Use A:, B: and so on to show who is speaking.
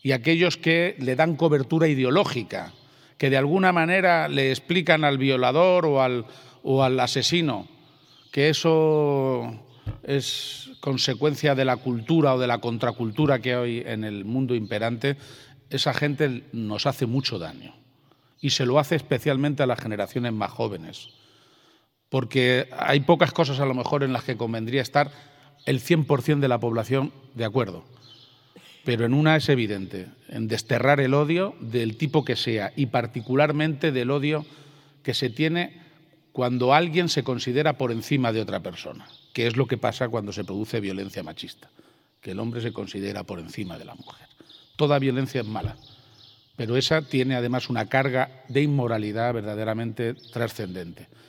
A: y aquellos que le dan cobertura ideológica, que de alguna manera le explican al violador o al asesino que eso es consecuencia de la cultura o de la contracultura que hay en el mundo imperante, esa gente nos hace mucho daño. Y se lo hace especialmente a las generaciones más jóvenes. Porque hay pocas cosas a lo mejor en las que convendría estar el 100% de la población de acuerdo. Pero en una es evidente, en desterrar el odio del tipo que sea y particularmente del odio que se tiene cuando alguien se considera por encima de otra persona, que es lo que pasa cuando se produce violencia machista, que el hombre se considera por encima de la mujer. Toda violencia es mala, pero esa tiene además una carga de inmoralidad verdaderamente trascendente.